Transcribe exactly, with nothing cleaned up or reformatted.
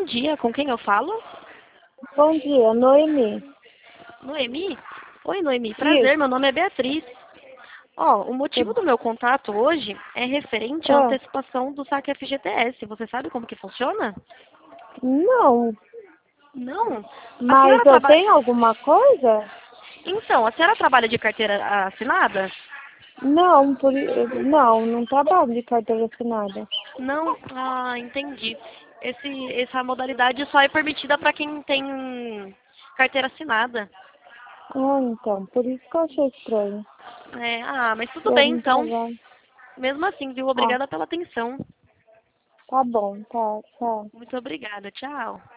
dia, com quem eu falo? Bom dia, Noemi. Noemi? Oi, Noemi, Isso. prazer, meu nome é Beatriz. Ó, o motivo Eu- do meu contato hoje é referente à Ah, antecipação do saque F G T S. Você sabe como que funciona? não, Não. A mas senhora eu trabalha... tenho alguma coisa? Então, a senhora trabalha de carteira assinada? Não, por, i- não, não trabalho de carteira assinada. Não? Ah, entendi. Esse, essa modalidade só é permitida para quem tem carteira assinada. Ah, então, por isso que eu achei estranho. É, ah, mas tudo Eu bem não então. trabalho. Mesmo assim, viu? Ah, Obrigada pela atenção. tá bom, tá, tchau. Muito obrigada. Tchau.